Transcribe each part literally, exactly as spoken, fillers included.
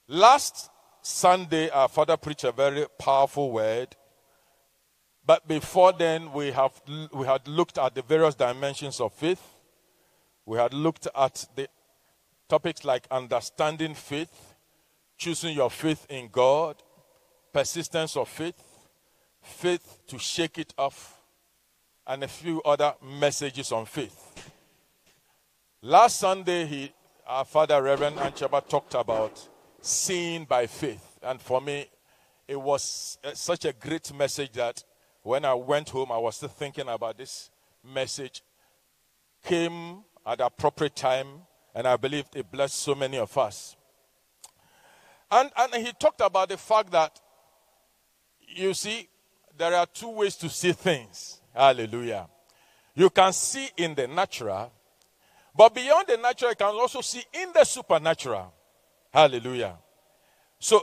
Last Sunday, our father preached a very powerful word. But before then, we have we had looked at the various dimensions of faith. We had looked at the topics like understanding faith, choosing your faith in God, persistence of faith, faith to shake it off, and a few other messages on faith. Last Sunday, he, our father, Reverend Anchaba, talked about seeing by faith. And for me, it was such a great message that when I went home, I was still thinking about this message. Came at the appropriate time, and I believe it blessed so many of us. And, and he talked about the fact that, you see, there are two ways to see things. Hallelujah. You can see in the natural, but beyond the natural, you can also see in the supernatural. Hallelujah. So,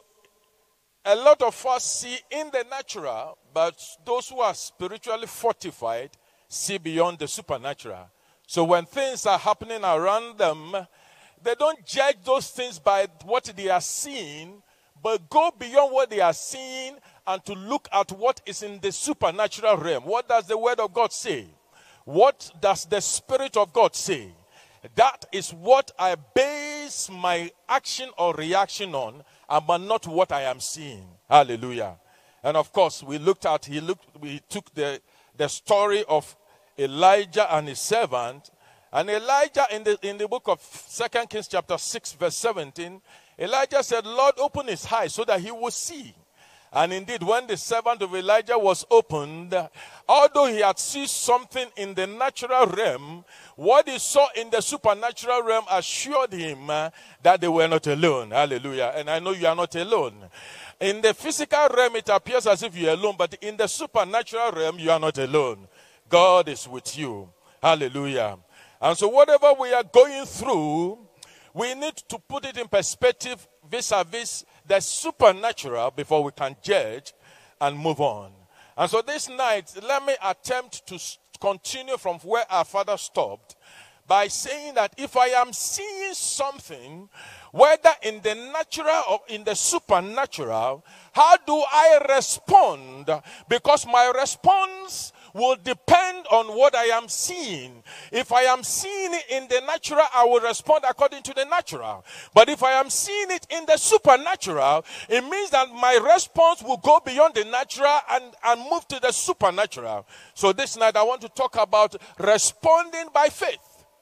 a lot of us see in the natural, but those who are spiritually fortified see beyond the supernatural. So when things are happening around them, they don't judge those things by what they are seeing, but go beyond what they are seeing and to look at what is in the supernatural realm. What does the Word of God say? What does the Spirit of God say? That is what I base my action or reaction on, but not what I am seeing. Hallelujah. And of course, we looked at, he looked, we took the, the story of Elijah and his servant. And Elijah, in the, in the book of Second Kings chapter six, verse seventeen, Elijah said, Lord, open his eyes so that he will see. And indeed, when the servant of Elijah was opened, although he had seen something in the natural realm, what he saw in the supernatural realm assured him uh, that they were not alone. Hallelujah. And I know you are not alone. In the physical realm, it appears as if you are alone, but in the supernatural realm, you are not alone. God is with you. Hallelujah. And so whatever we are going through, we need to put it in perspective vis-a-vis the supernatural before we can judge and move on. And so this night, let me attempt to continue from where our father stopped by saying that if I am seeing something, whether in the natural or in the supernatural, how do I respond? Because my response will depend on what I am seeing. If I am seeing it in the natural, I will respond according to the natural. But if I am seeing it in the supernatural, it means that my response will go beyond the natural and, and move to the supernatural. So this night I want to talk about responding by faith.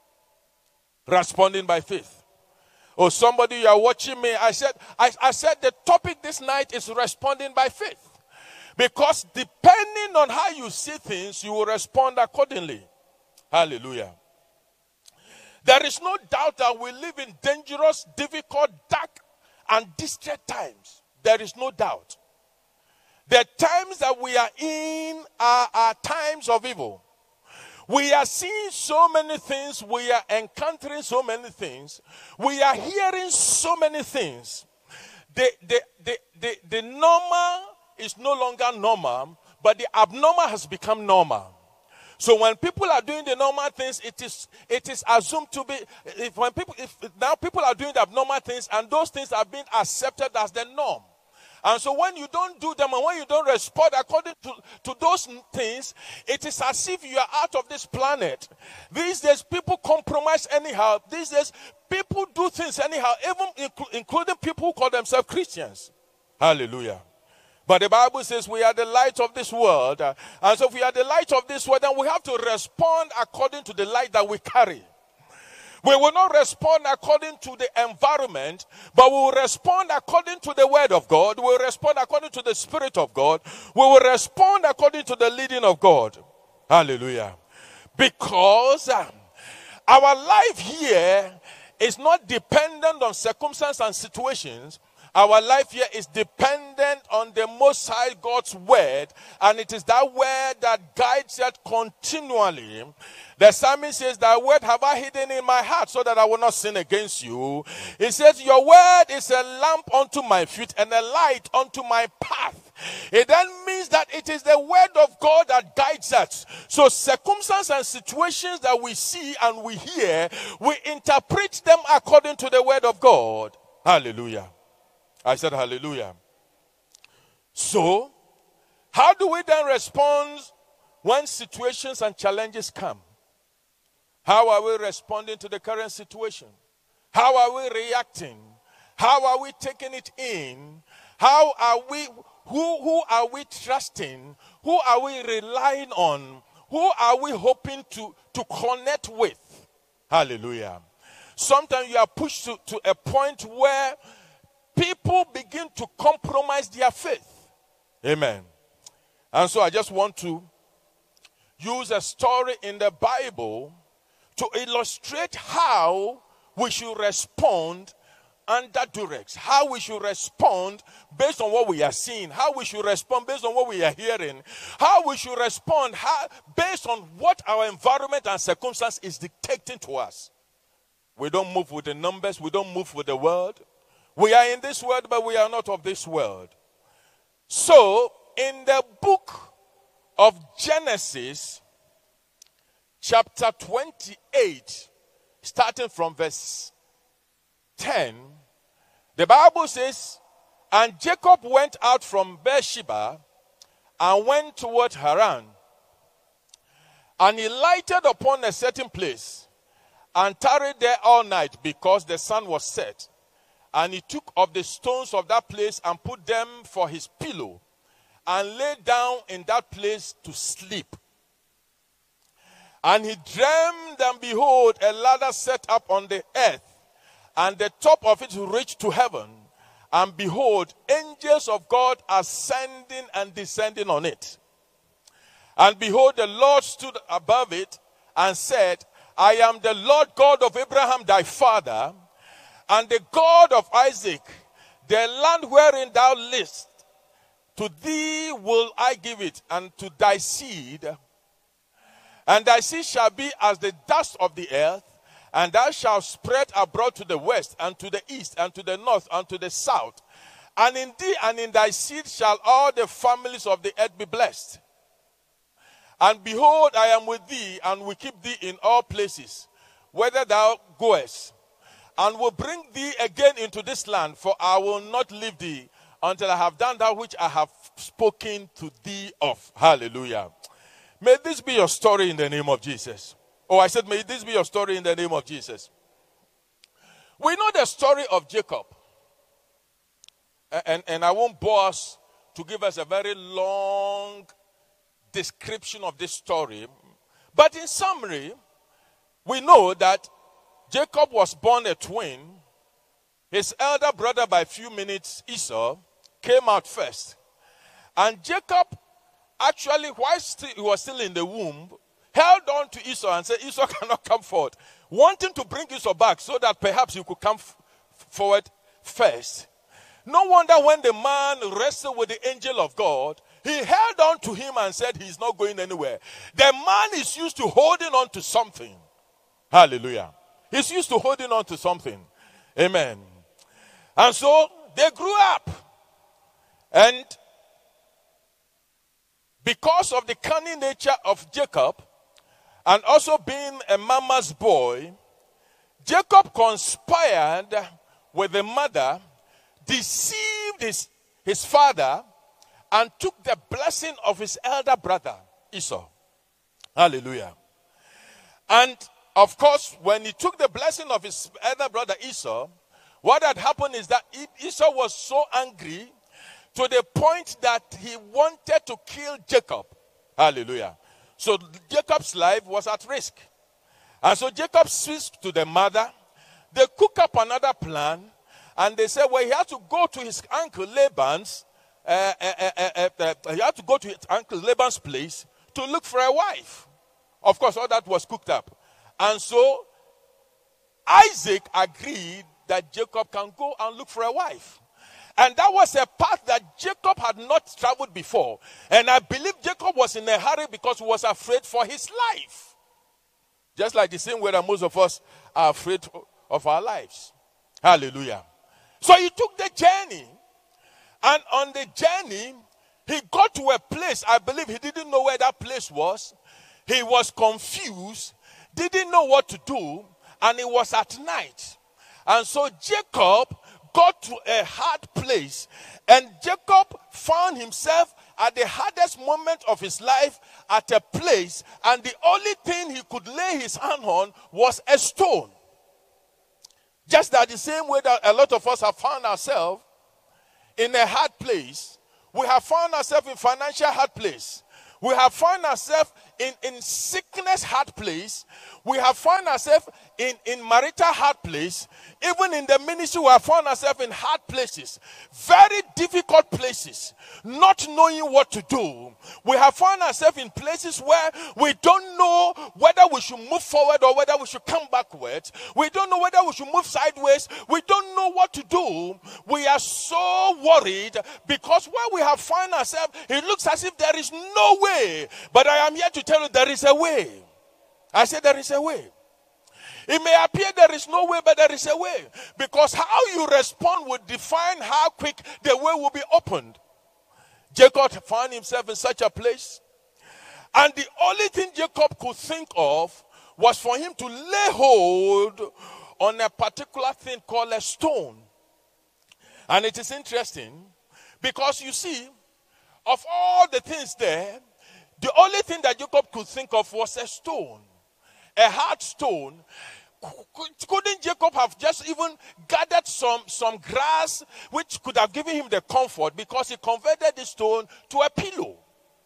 Responding by faith. Oh, somebody, you are watching me. I said, I, I said the topic this night is responding by faith. Because depending on how you see things, you will respond accordingly. Hallelujah. There is no doubt that we live in dangerous, difficult, dark, and distressed times. There is no doubt. The times that we are in are, are times of evil. We are seeing so many things. We are encountering so many things. We are hearing so many things. The, the, the, the, the normal is no longer normal, but the abnormal has become normal. So when people are doing the normal things, it is it is assumed to be, if when people if now people are doing the abnormal things and those things are being accepted as the norm. And so when you don't do them and when you don't respond according to, to those things, it is as if you are out of this planet. These days, people compromise anyhow. These days, people do things anyhow, even inclu- including people who call themselves Christians. Hallelujah. But the Bible says we are the light of this world. Uh, and so if we are the light of this world, then we have to respond according to the light that we carry. We will not respond according to the environment, but we will respond according to the word of God. We will respond according to the Spirit of God. We will respond according to the leading of God. Hallelujah. Because uh, our life here is not dependent on circumstances and situations. Our life here is dependent on the Most High God's word, and it is that word that guides us continually. The psalmist says, "Thy word have I hidden in my heart so that I will not sin against you." He says, "Your word is a lamp unto my feet and a light unto my path." It then means that it is the word of God that guides us. So circumstances and situations that we see and we hear, we interpret them according to the word of God. Hallelujah. I said hallelujah. So, how do we then respond when situations and challenges come? How are we responding to the current situation? How are we reacting? How are we taking it in? How are we, who, who are we trusting? Who are we relying on? Who are we hoping to, to connect with? Hallelujah. Sometimes you are pushed to, to a point where people begin to compromise their faith. Amen. And so I just want to use a story in the Bible to illustrate how we should respond under duress, how we should respond based on what we are seeing, how we should respond based on what we are hearing, how we should respond how, based on what our environment and circumstance is dictating to us. We don't move with the numbers, we don't move with the world. We are in this world, but we are not of this world. So, in the book of Genesis, chapter twenty-eight, starting from verse ten, the Bible says, and Jacob went out from Beersheba and went toward Haran. And he lighted upon a certain place and tarried there all night because the sun was set. And he took of the stones of that place and put them for his pillow and lay down in that place to sleep. And he dreamed, and behold, a ladder set up on the earth, and the top of it reached to heaven. And behold, angels of God ascending and descending on it. And behold, the Lord stood above it and said, I am the Lord God of Abraham thy father, and the God of Isaac. The land wherein thou livest, to thee will I give it, and to thy seed. And thy seed shall be as the dust of the earth, and thou shalt spread abroad to the west, and to the east, and to the north, and to the south. And in thee and in thy seed shall all the families of the earth be blessed. And behold, I am with thee, and will keep thee in all places, whither thou goest, and will bring thee again into this land, for I will not leave thee until I have done that which I have spoken to thee of. Hallelujah. May this be your story in the name of Jesus. Oh, I said, may this be your story in the name of Jesus. We know the story of Jacob. And, and I won't bore us to give us a very long description of this story. But in summary, we know that Jacob was born a twin. His elder brother by a few minutes, Esau, came out first. And Jacob, actually, whilst he was still in the womb, held on to Esau and said, Esau cannot come forward, wanting to bring Esau back so that perhaps he could come f- forward first. No wonder when the man wrestled with the angel of God, he held on to him and said he's not going anywhere. The man is used to holding on to something. Hallelujah. He's used to holding on to something. Amen. And so they grew up. And because of the cunning nature of Jacob, and also being a mama's boy, Jacob conspired with the mother, deceived his, his father, and took the blessing of his elder brother, Esau. Hallelujah. And of course, when he took the blessing of his elder brother Esau, what had happened is that Esau was so angry to the point that he wanted to kill Jacob. Hallelujah. So Jacob's life was at risk. And so Jacob speaks to the mother. They cook up another plan. And they say, well, he had to go to his uncle Laban's. Uh, uh, uh, uh, uh, he had to go to his uncle Laban's place to look for a wife. Of course, all that was cooked up. And so Isaac agreed that Jacob can go and look for a wife. And that was a path that Jacob had not traveled before. And I believe Jacob was in a hurry because he was afraid for his life. Just like the same way that most of us are afraid of our lives. Hallelujah. So he took the journey. And on the journey, he got to a place. I believe he didn't know where that place was. He was confused, didn't know what to do, and it was at night. And so Jacob got to a hard place, and Jacob found himself at the hardest moment of his life at a place, and the only thing he could lay his hand on was a stone. Just that the same way that a lot of us have found ourselves in a hard place, we have found ourselves in financial hard place. We have found ourselves in, in sickness hard place. We have found ourselves in, in marital hard place. Even in the ministry, we have found ourselves in hard places. Very difficult places. Not knowing what to do. We have found ourselves in places where we don't know whether we should move forward or whether we should come backwards. We don't know whether we should move sideways. We don't know what to do. We are so worried because where we have found ourselves, it looks as if there is no way. But I am here to tell you there is a way. I said there is a way. It may appear there is no way, but there is a way. Because how you respond will define how quick the way will be opened. Jacob found himself in such a place. And the only thing Jacob could think of was for him to lay hold on a particular thing called a stone. And it is interesting because you see, of all the things there, the only thing that Jacob could think of was a stone. A hard stone. Couldn't Jacob have just even gathered some, some grass which could have given him the comfort, because he converted the stone to a pillow?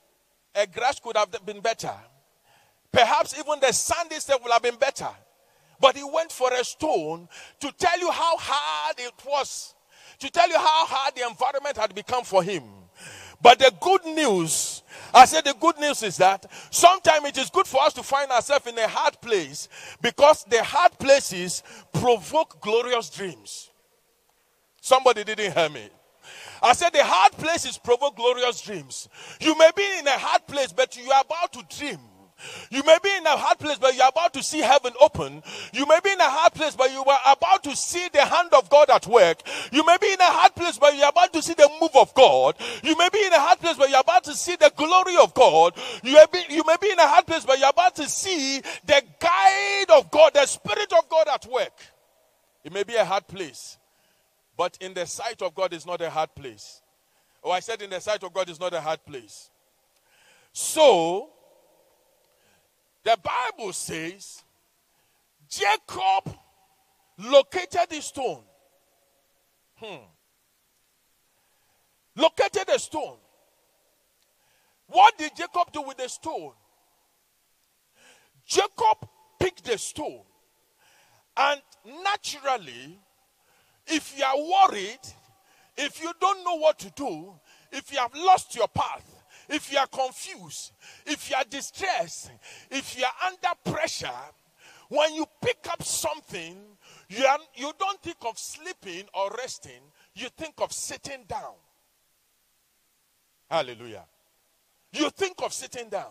A grass could have been better. Perhaps even the sand itself would have been better. But he went for a stone to tell you how hard it was. To tell you how hard the environment had become for him. But the good news, I said the good news is that sometimes it is good for us to find ourselves in a hard place, because the hard places provoke glorious dreams. Somebody didn't hear me. I said the hard places provoke glorious dreams. You may be in a hard place, but you are about to dream. You may be in a hard place, but you are about to see heaven open. You may be in a hard place, but you are about to see the hand of God at work. You may be in a hard place, but you are about to see the move of God. You may be in a hard place, but you are about to see the glory of God. You may be, you may be in a hard place, but you are about to see the guide of God, the Spirit of God at work. It may be a hard place, but in the sight of God is not a hard place. Oh, I said in the sight of God is not a hard place. So, the Bible says Jacob located the stone. Hmm. Located a stone. What did Jacob do with the stone? Jacob picked the stone. And naturally, if you are worried, if you don't know what to do, if you have lost your path, if you are confused, if you are distressed, if you are under pressure, when you pick up something, you, are, you don't think of sleeping or resting, you think of sitting down. Hallelujah. You think of sitting down.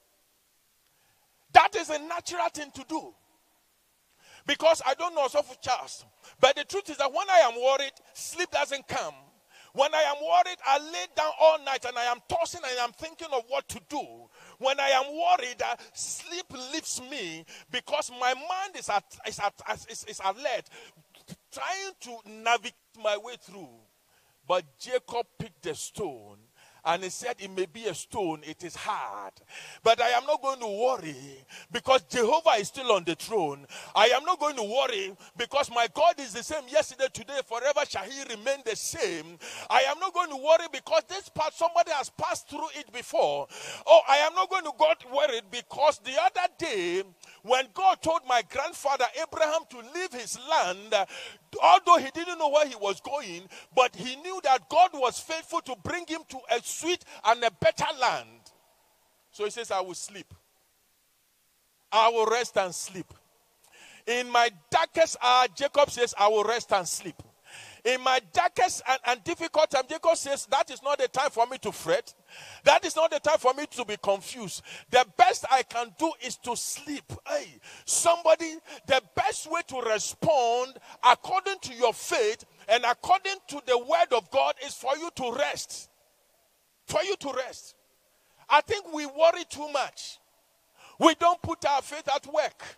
That is a natural thing to do. Because I don't know so for Charles, but the truth is that when I am worried, sleep doesn't come. When I am worried, I lay down all night and I am tossing and I am thinking of what to do. When I am worried, uh, sleep leaves me because my mind is, at, is, at, is, is alert, trying to navigate my way through. But Jacob picked a stone. And he said, it may be a stone, it is hard. But I am not going to worry because Jehovah is still on the throne. I am not going to worry because my God is the same yesterday, today, forever shall he remain the same. I am not going to worry because this part, somebody has passed through it before. Oh, I am not going to get worried because the other day, when God told my grandfather Abraham to leave his land, although he didn't know where he was going, but he knew that God was faithful to bring him to a sweet and a better land. So he says, I will sleep. I will rest and sleep. In my darkest hour, Jacob says, I will rest and sleep. In my darkest and, and difficult time, Jacob says, that is not the time for me to fret. That is not the time for me to be confused. The best I can do is to sleep. Hey, somebody, the best way to respond according to your faith and according to the word of God is for you to rest. For you to rest. I think we worry too much. We don't put our faith at work.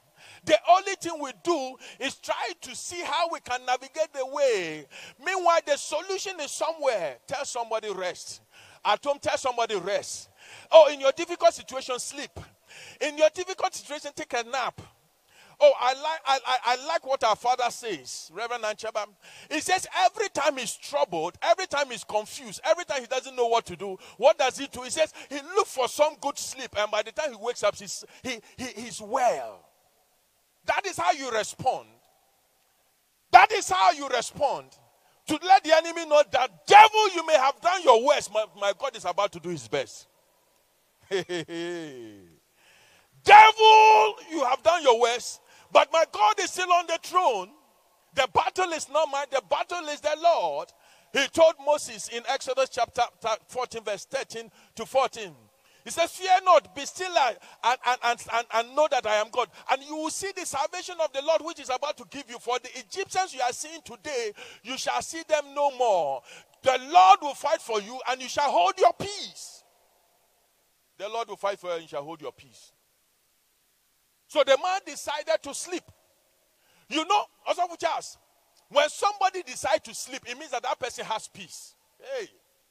The only thing we do is try to see how we can navigate the way. Meanwhile, the solution is somewhere. Tell somebody rest. At home, tell somebody rest. Oh, in your difficult situation, sleep. In your difficult situation, take a nap. Oh, I like I, I, I like what our Father says, Reverend Ancheba. He says every time he's troubled, every time he's confused, every time he doesn't know what to do, what does he do? He says he looks for some good sleep, and by the time he wakes up, he's, he, he, he's well. That is how you respond. That is how you respond. To let the enemy know that, devil, you may have done your worst. My, my God is about to do his best. Devil, you have done your worst. But my God is still on the throne. The battle is not mine. The battle is the Lord. He told Moses in Exodus chapter fourteen, verse thirteen to fourteen. He says, fear not, be still and, and, and, and, and know that I am God. And you will see the salvation of the Lord which is about to give you. For the Egyptians you are seeing today, you shall see them no more. The Lord will fight for you and you shall hold your peace. The Lord will fight for you and you shall hold your peace. So the man decided to sleep. You know, also Charles, when somebody decides to sleep, it means that that person has peace. Hey.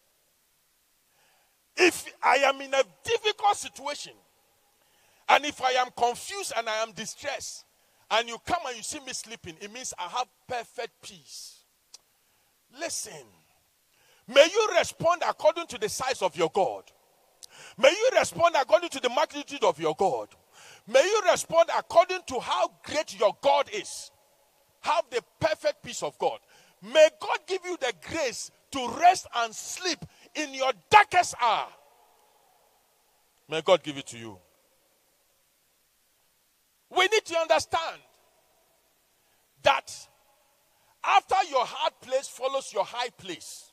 If I am in a difficult situation, and if I am confused and I am distressed, and you come and you see me sleeping, it means I have perfect peace. Listen, may you respond according to the size of your God. May you respond according to the magnitude of your God. May you respond according to how great your God is. Have the perfect peace of God. May God give you the grace to rest and sleep in your darkest hour. May God give it to you. We need to understand that after your hard place follows your high place.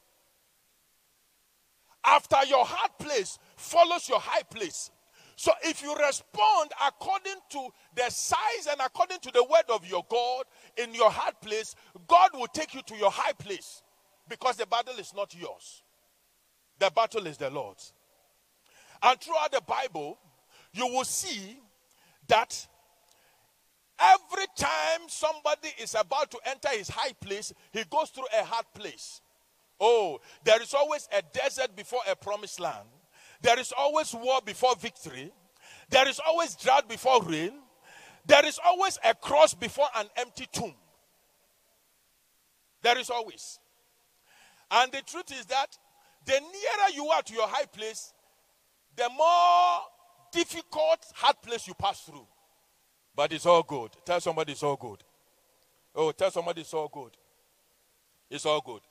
After your hard place follows your high place. So if you respond according to the size and according to the word of your God in your hard place, God will take you to your high place. Because the battle is not yours. The battle is the Lord's. And throughout the Bible, you will see that every time somebody is about to enter his high place, he goes through a hard place. Oh, there is always a desert before a promised land. There is always war before victory. There is always drought before rain. There is always a cross before an empty tomb. There is always. And the truth is that the nearer you are to your high place, the more difficult hard place you pass through. But it's all good. Tell somebody it's all good. Oh, tell somebody it's all good. It's all good.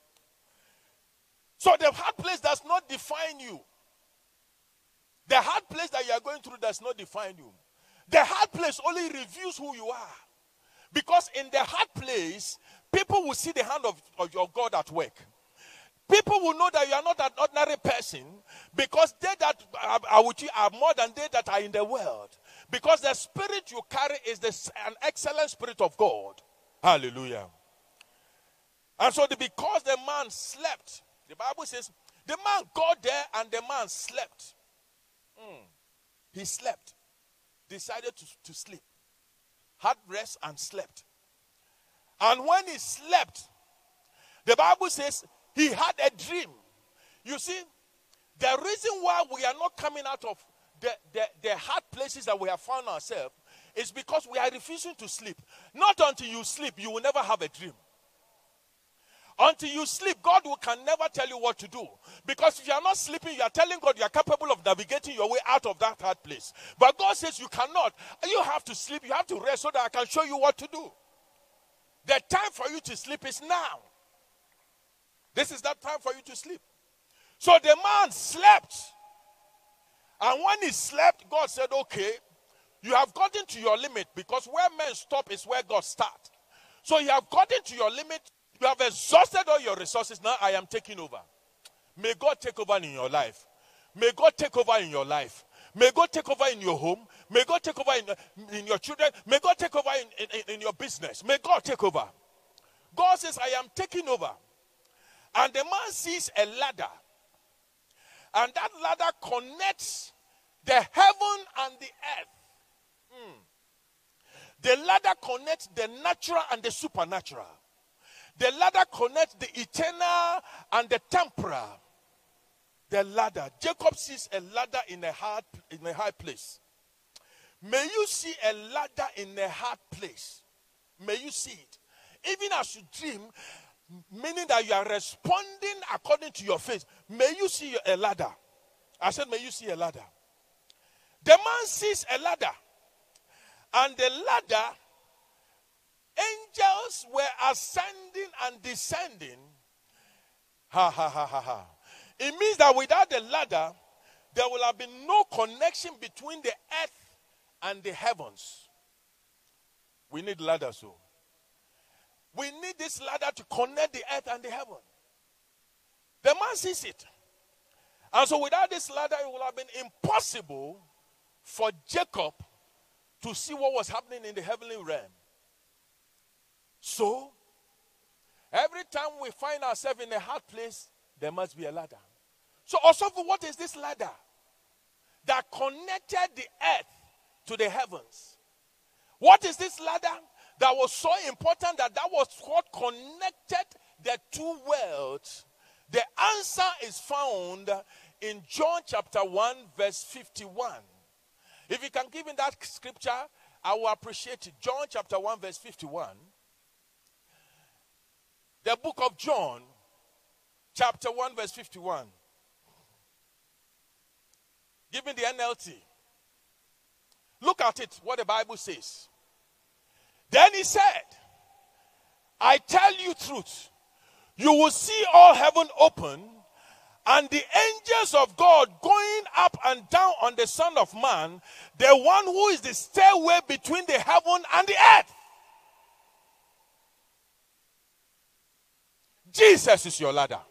So the hard place does not define you. The hard place that you are going through does not define you. The hard place only reveals who you are. Because in the hard place, people will see the hand of, of your God at work. People will know that you are not an ordinary person because they that are, are with you are more than they that are in the world. Because the spirit you carry is the, an excellent spirit of God. Hallelujah. And so the, because the man slept, the Bible says, the man got there and the man slept. Mm. He slept. Decided to, to sleep. Had rest and slept. And when he slept, the Bible says he had a dream. You see, the reason why we are not coming out of the, the, the hard places that we have found ourselves is because we are refusing to sleep. Not until you sleep, you will never have a dream. Until you sleep, God will, can never tell you what to do. Because if you are not sleeping, you are telling God you are capable of navigating your way out of that hard place. But God says you cannot. You have to sleep, you have to rest so that I can show you what to do. The time for you to sleep is now. This is that time for you to sleep. So the man slept. And when he slept, God said, okay, you have gotten to your limit, because where men stop is where God starts. So you have gotten to your limit. You have exhausted all your resources. Now I am taking over. May God take over in your life. May God take over in your life. May God take over in your home. May God take over in, in your children. May God take over in, in, in your business. May God take over. God says, I am taking over. And the man sees a ladder. And that ladder connects the heaven and the earth. Hmm. The ladder connects the natural and the supernatural. The ladder connects the eternal and the temporal. The ladder. Jacob sees a ladder in a hard, in a high place. May you see a ladder in a hard place. May you see it. Even as you dream, meaning that you are responding according to your faith. May you see a ladder. I said, may you see a ladder. The man sees a ladder. And the ladder, angels were ascending and descending. Ha, ha, ha, ha, ha. It means that without the ladder, there will have been no connection between the earth and the heavens. We need ladders, so. We need this ladder to connect the earth and the heaven. The man sees it. And so without this ladder, it would have been impossible for Jacob to see what was happening in the heavenly realm. So, every time we find ourselves in a hard place, there must be a ladder. So, also, what is this ladder that connected the earth to the heavens? What is this ladder that was so important that that was what connected the two worlds? The answer is found in John chapter one, verse fifty-one. If you can give me that scripture, I will appreciate it. John chapter one, verse fifty-one. The book of John, chapter one, verse fifty-one. Give me the N L T. Look at it, what the Bible says. Then he said, I tell you truth, you will see all heaven open, and the angels of God going up and down on the Son of Man, the one who is the stairway between the heaven and the earth. Jesus is your ladder.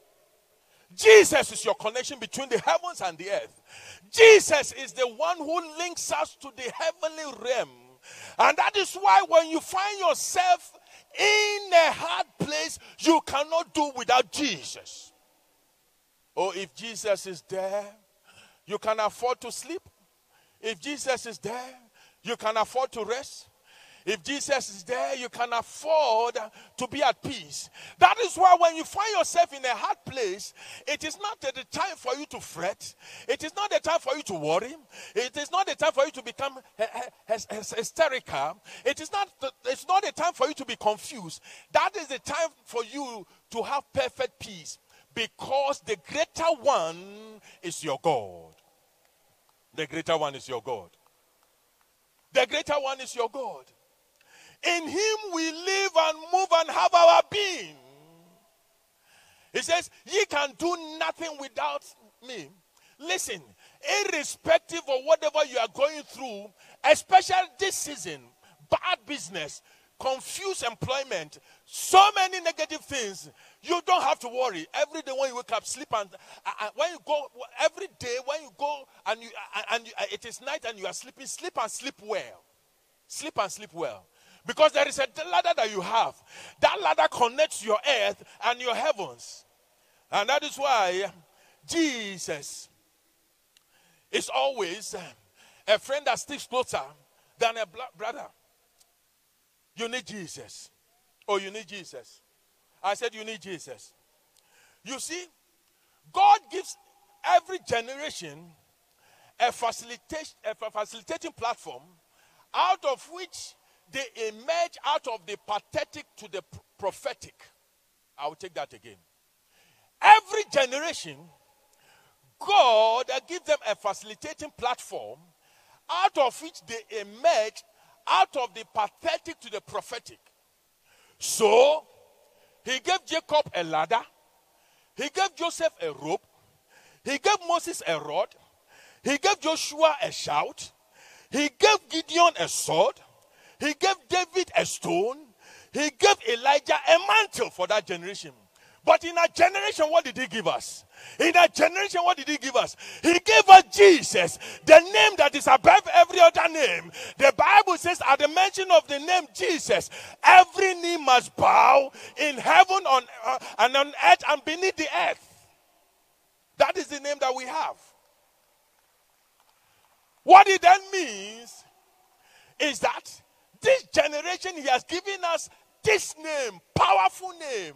Jesus is your connection between the heavens and the earth. Jesus is the one who links us to the heavenly realm. And that is why when you find yourself in a hard place, you cannot do without Jesus. Oh, if Jesus is there, you can afford to sleep. If Jesus is there, you can afford to rest. If Jesus is there, you can afford to be at peace. That is why when you find yourself in a hard place, it is not the time for you to fret. It is not the time for you to worry. It is not the time for you to become hysterical. It is not the, it's not the time for you to be confused. That is the time for you to have perfect peace, because the greater one is your God. The greater one is your God. The greater one is your God. In him we live and move and have our being. He says, ye can do nothing without me. Listen, irrespective of whatever you are going through, especially this season, bad business, confused employment, so many negative things, you don't have to worry. Every day when you wake up, sleep, and uh, when you go, every day when you go and you uh, and you, uh, it is night and you are sleeping, sleep and sleep well. Sleep and sleep well. Because there is a ladder that you have. That ladder connects your earth and your heavens. And that is why Jesus is always a friend that sticks closer than a brother. You need Jesus. Oh, you need Jesus. I said you need Jesus. You see, God gives every generation a, facilitation, a facilitating platform out of which they emerge out of the pathetic to the prophetic. I will take that again. Every generation, God gives them a facilitating platform out of which they emerge out of the pathetic to the prophetic. So, he gave Jacob a ladder. He gave Joseph a rope. He gave Moses a rod. He gave Joshua a shout. He gave Gideon a sword. He gave David a stone. He gave Elijah a mantle for that generation. But in our generation, what did he give us? In our generation, what did he give us? He gave us Jesus, the name that is above every other name. The Bible says at the mention of the name Jesus, every knee must bow in heaven on, uh, and on earth and beneath the earth. That is the name that we have. What it then means is that this generation, he has given us this name, powerful name.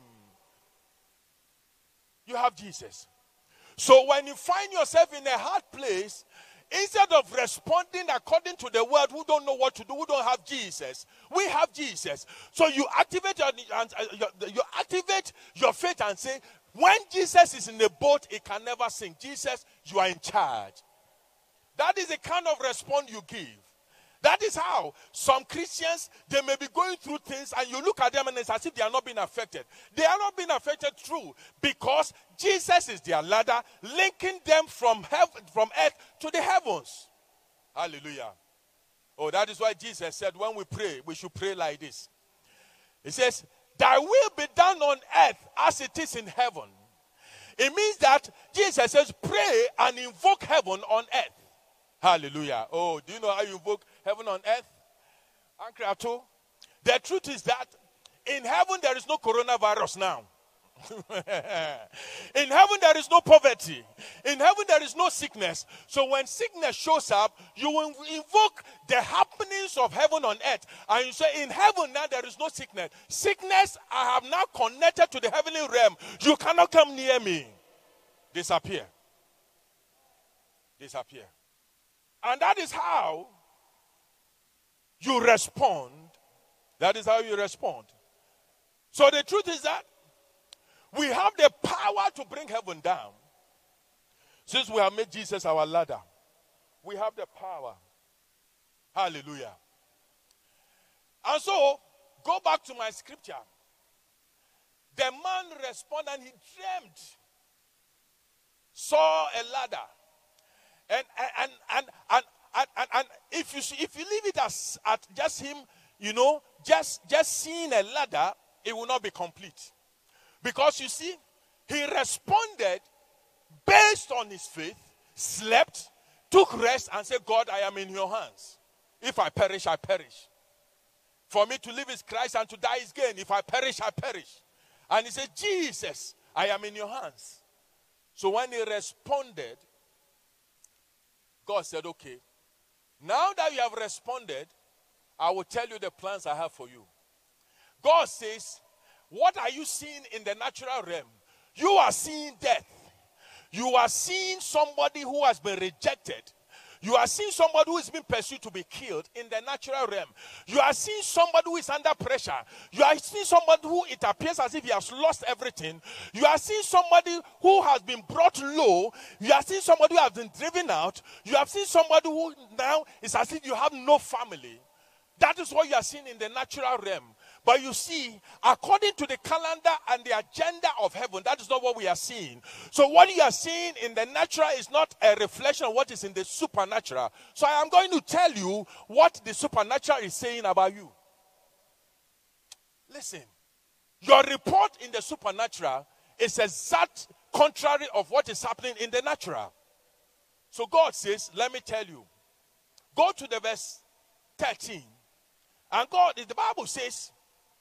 You have Jesus. So when you find yourself in a hard place, instead of responding according to the world who don't know what to do, who don't have Jesus, we have Jesus. So you activate your, you activate your faith and say, when Jesus is in the boat, it can never sink. Jesus, you are in charge. That is the kind of response you give. That is how some Christians, they may be going through things and you look at them and it's as if they are not being affected. They are not being affected through because Jesus is their ladder, linking them from heaven, from earth to the heavens. Hallelujah. Oh, that is why Jesus said when we pray, we should pray like this. He says, thy will be done on earth as it is in heaven. It means that Jesus says, pray and invoke heaven on earth. Hallelujah. Oh, do you know how you invoke heaven on earth? The truth is that in heaven there is no coronavirus now. In heaven there is no poverty. In heaven there is no sickness. So when sickness shows up, you will invoke the happenings of heaven on earth. And you say, in heaven now there is no sickness. Sickness, I have now connected to the heavenly realm. You cannot come near me. Disappear. Disappear. And that is how you respond. That is how you respond. So the truth is that we have the power to bring heaven down. Since we have made Jesus our ladder, we have the power. Hallelujah. And so, go back to my scripture. The man responded and he dreamed, saw a ladder. And and and and and, and, and if you if you leave it as at just him, you know, just just seeing a ladder, it will not be complete. Because you see, he responded based on his faith, slept, took rest, and said, God, I am in your hands. If I perish, I perish. For me to live is Christ and to die is gain. If I perish, I perish. And he said, Jesus, I am in your hands. So when he responded, God said, okay, now that you have responded, I will tell you the plans I have for you. God says, what are you seeing in the natural realm? You are seeing death. You are seeing somebody who has been rejected. You are seeing somebody who is being pursued to be killed in the natural realm. You are seeing somebody who is under pressure. You are seeing somebody who it appears as if he has lost everything. You are seeing somebody who has been brought low. You are seeing somebody who has been driven out. You have seen somebody who now is as if you have no family. That is what you are seeing in the natural realm. But you see, according to the calendar and the agenda of heaven, that is not what we are seeing. So what you are seeing in the natural is not a reflection of what is in the supernatural. So I am going to tell you what the supernatural is saying about you. Listen, your report in the supernatural is exact contrary of what is happening in the natural. So God says, let me tell you. Go to the verse thirteen. And God, the Bible says,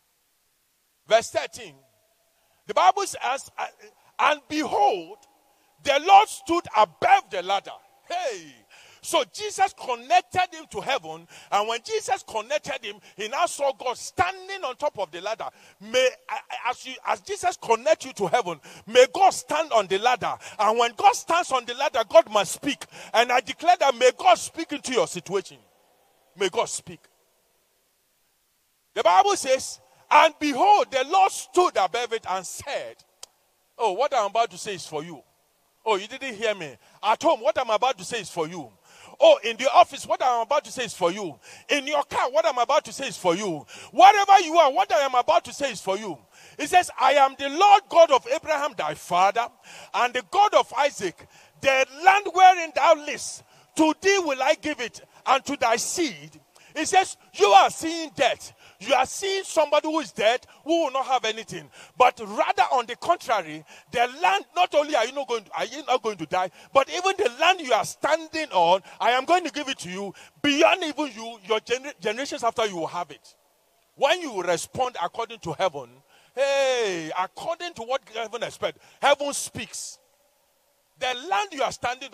verse thirteen, the Bible says, and behold, the Lord stood above the ladder. Hey! So Jesus connected him to heaven, and when Jesus connected him, he now saw God standing on top of the ladder. May, as, you, as Jesus connects you to heaven, may God stand on the ladder. And when God stands on the ladder, God must speak. And I declare that may God speak into your situation. May God speak. The Bible says, and behold, the Lord stood above it and said, oh, what I'm about to say is for you. Oh, you didn't hear me. At home, what I'm about to say is for you. Oh, in the office, what I'm about to say is for you. In your car, what I'm about to say is for you. Wherever you are, what I am about to say is for you. It says, I am the Lord God of Abraham, thy father, and the God of Isaac. The land wherein thou livest, to thee will I give it, and to thy seed. It says, you are seeing death. You are seeing somebody who is dead, who will not have anything. But rather on the contrary, the land, not only are you not going to, are you not going to die, but even the land you are standing on, I am going to give it to you. Beyond even you, your gener- generations after you will have it. When you respond according to heaven, hey, according to what heaven expects, heaven speaks. The land you are standing on,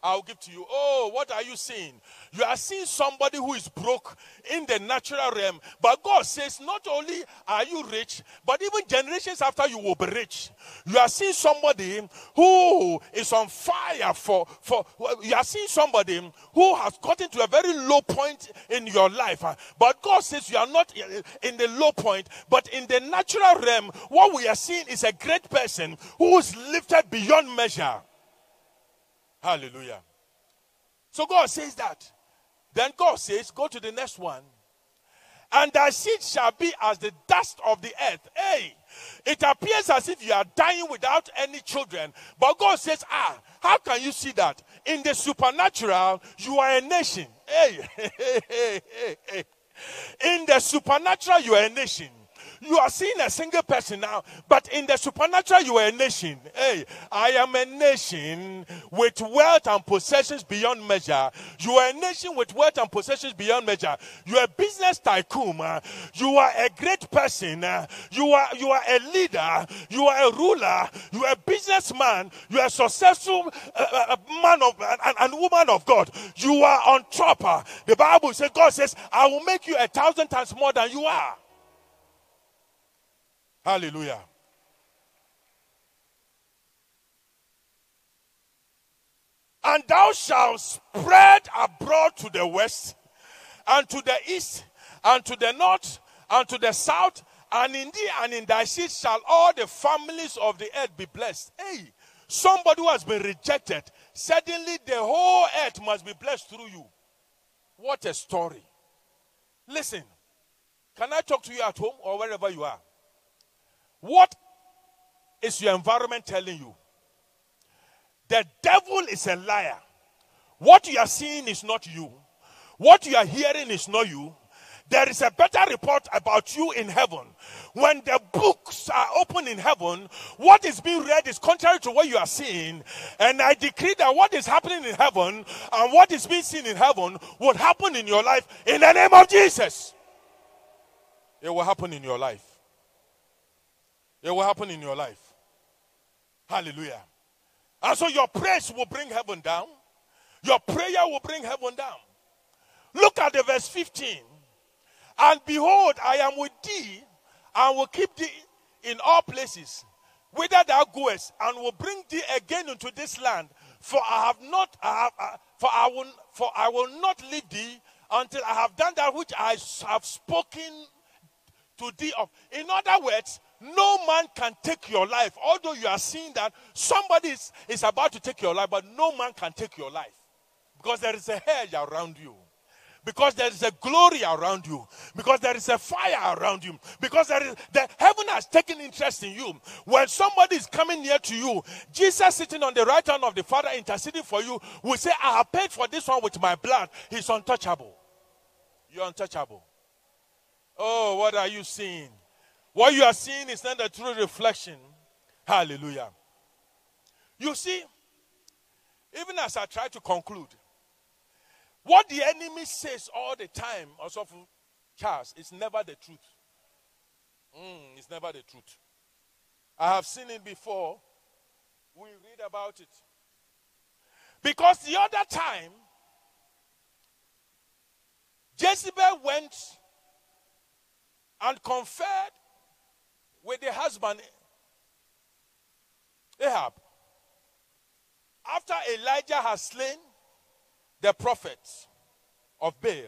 I'll give to you. Oh, what are you seeing? You are seeing somebody who is broke in the natural realm. But God says, not only are you rich, but even generations after you will be rich. You are seeing somebody who is on fire for, for you are seeing somebody who has gotten to a very low point in your life. But God says you are not in the low point, but in the natural realm, what we are seeing is a great person who is lifted beyond measure. Hallelujah. So God says that. Then God says, go to the next one. And thy seed shall be as the dust of the earth. Hey, it appears as if you are dying without any children. But God says, ah, how can you see that? In the supernatural, you are a nation. Hey, hey, hey, hey, hey. In the supernatural, you are a nation. You are seeing a single person now, but in the supernatural, you are a nation. Hey, I am a nation with wealth and possessions beyond measure. You are a nation with wealth and possessions beyond measure. You are a business tycoon. Uh, you are a great person. Uh, you are you are a leader. You are a ruler. You are a businessman. You are a successful uh, uh, man of and, and woman of God. You are on top. Uh, the Bible says, God says, I will make you a thousand times more than you are. Hallelujah. And thou shalt spread abroad to the west, and to the east, and to the north, and to the south, and in thee and in thy seed shall all the families of the earth be blessed. Hey, somebody who has been rejected, suddenly the whole earth must be blessed through you. What a story. Listen, can I talk to you at home or wherever you are? What is your environment telling you? The devil is a liar. What you are seeing is not you. What you are hearing is not you. There is a better report about you in heaven. When the books are open in heaven, what is being read is contrary to what you are seeing. And I decree that what is happening in heaven and what is being seen in heaven will happen in your life in the name of Jesus. It will happen in your life. It will happen in your life. Hallelujah. And so your praise will bring heaven down. Your prayer will bring heaven down. Look at the verse fifteen. And behold, I am with thee, and will keep thee in all places, whither thou goest, and will bring thee again into this land. For I have not, I have, uh, for I will, for I will not leave thee until I have done that which I have spoken to thee of. In other words, no man can take your life. Although you are seeing that somebody is, is about to take your life, but no man can take your life. Because there is a hedge around you. Because there is a glory around you. Because there is a fire around you. Because there is the heaven has taken interest in you. When somebody is coming near to you, Jesus sitting on the right hand of the Father interceding for you will say, I have paid for this one with my blood. He's untouchable. You're untouchable. Oh, what are you seeing? What you are seeing is not a true reflection. Hallelujah. You see, even as I try to conclude, what the enemy says all the time, also for Charles, is never the truth. Mm, it's never the truth. I have seen it before. We read about it. Because the other time, Jezebel went and conferred with the husband, Ahab. After Elijah has slain the prophets of Baal.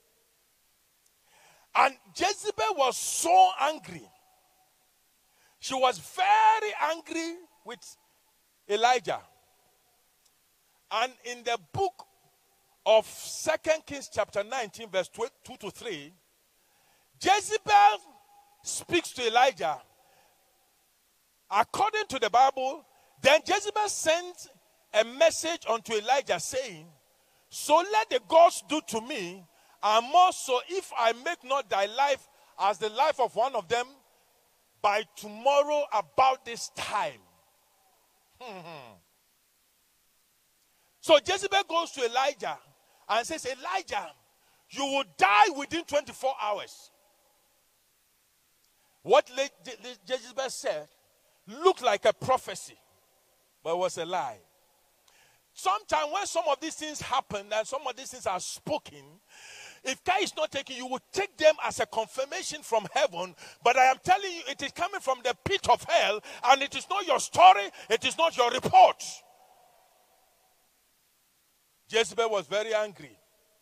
And Jezebel was so angry. She was very angry with Elijah. And in the book of Second Kings chapter nineteen, verse two to three, Jezebel speaks to Elijah. According to the Bible, then Jezebel sent a message unto Elijah saying, so let the gods do to me, and more so if I make not thy life as the life of one of them by tomorrow about this time. So Jezebel goes to Elijah and says, Elijah, you will die within twenty-four hours. What Jezebel said looked like a prophecy, but was a lie. sometimes when some of these things happen and some of these things are spoken, if care is not taken, you will take them as a confirmation from heaven. But I am telling you, it is coming from the pit of hell, and it is not your story, it is not your report. Jezebel was very angry.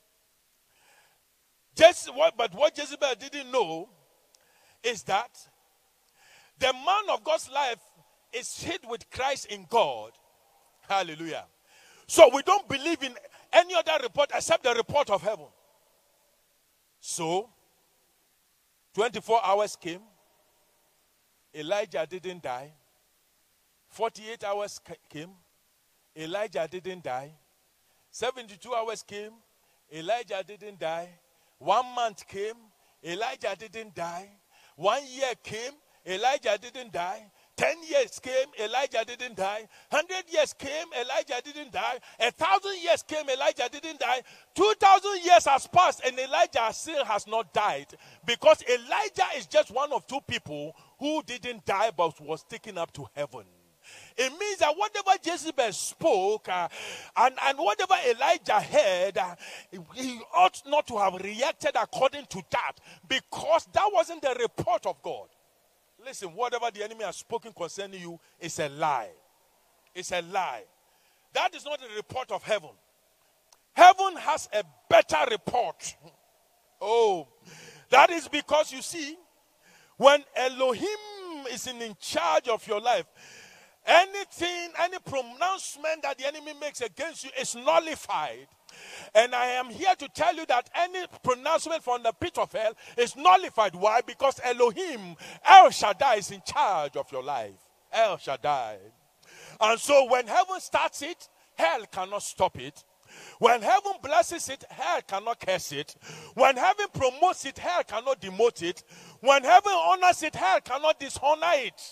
Jez- but what Jezebel didn't know is that the man of God's life is hid with Christ in God. Hallelujah. So we don't believe in any other report except the report of heaven. So, twenty-four hours came. Elijah didn't die. forty-eight hours came. Elijah didn't die. seventy-two hours came. Elijah didn't die. One month came. Elijah didn't die. One year came. Elijah didn't die. Ten years came, Elijah didn't die. Hundred years came, Elijah didn't die. A thousand years came, Elijah didn't die. Two thousand years has passed and Elijah still has not died. Because Elijah is just one of two people who didn't die but was taken up to heaven. It means that whatever Jezebel spoke uh, and, and whatever Elijah heard, uh, he ought not to have reacted according to that, because that wasn't the report of God. Listen, whatever the enemy has spoken concerning you is a lie. It's a lie. That is not the report of heaven. Heaven has a better report. Oh, that is because you see, when Elohim is in, in charge of your life, anything, any pronouncement that the enemy makes against you is nullified. And I am here to tell you that any pronouncement from the pit of hell is nullified. Why? Because Elohim, El Shaddai, is in charge of your life. El Shaddai. And so when heaven starts it, hell cannot stop it. When heaven blesses it, hell cannot curse it. When heaven promotes it, hell cannot demote it. When heaven honors it, hell cannot dishonor it.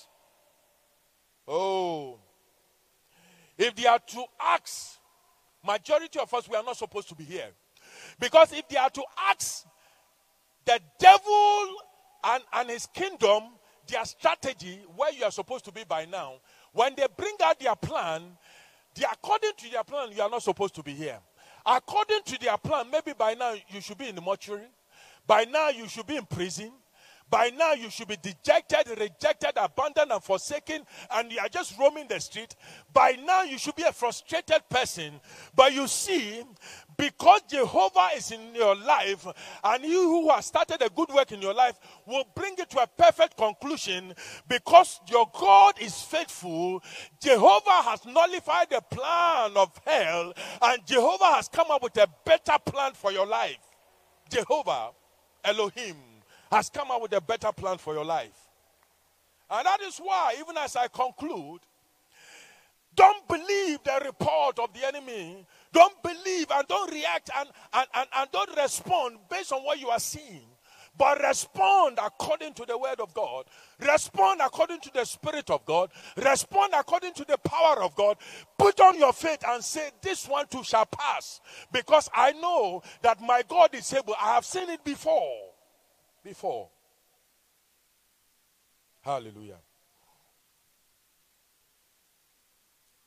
Oh. If they are to ask, majority of us, we are not supposed to be here. Because if they are to ask the devil and, and his kingdom, their strategy, where you are supposed to be by now, when they bring out their plan, they, according to their plan, you are not supposed to be here. According to their plan, maybe by now you should be in the mortuary. By now you should be in prison. By now you should be dejected, rejected, abandoned, and forsaken, and you are just roaming the street. By now you should be a frustrated person. But you see, because Jehovah is in your life, and you who has started a good work in your life will bring it to a perfect conclusion, because your God is faithful. Jehovah has nullified the plan of hell, and Jehovah has come up with a better plan for your life. Jehovah, Elohim, has come up with a better plan for your life. And that is why, even as I conclude, don't believe the report of the enemy. Don't believe and don't react and, and, and, and don't respond based on what you are seeing. But respond according to the word of God. Respond according to the Spirit of God. Respond according to the power of God. Put on your faith and say, this one too shall pass. Because I know that my God is able. I have seen it before. Before. Hallelujah.